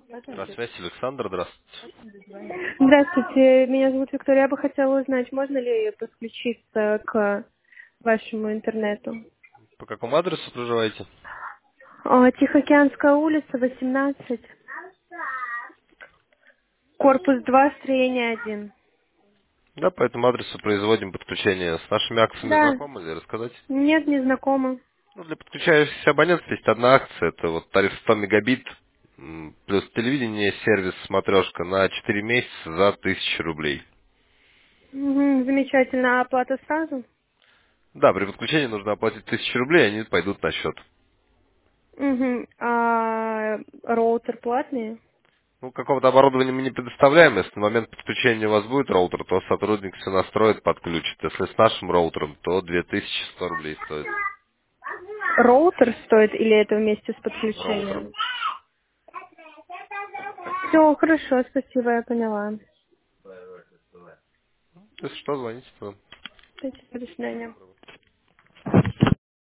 На связи Александр, здравствуйте. Здравствуйте, меня зовут Виктория. Я бы хотела узнать, можно ли подключиться к вашему интернету? По какому адресу проживаете? Тихоокеанская улица, 18, корпус 2, строение 1. Да, по этому адресу производим подключение. С нашими акциями Да, знакомы или рассказать? нет, не знакома. Ну, для подключающихся абонентов есть одна акция. Это вот тариф 100 мегабит плюс телевидение, сервис, смотрешка на 4 месяца за 1000 рублей. Мгм, замечательно. А оплата сразу? Да, при подключении нужно оплатить 1000 рублей, они пойдут на счет. Угу. А роутер платный? Ну, какого-то оборудования мы не предоставляем. Если на момент подключения у вас будет роутер, то сотрудник все настроит, подключит. Если с нашим роутером, то 2100 рублей стоит Роутер стоит или это вместе с роутер. подключением? Все, хорошо, спасибо, я поняла. Если что, звоните. Спасибо, до свидания.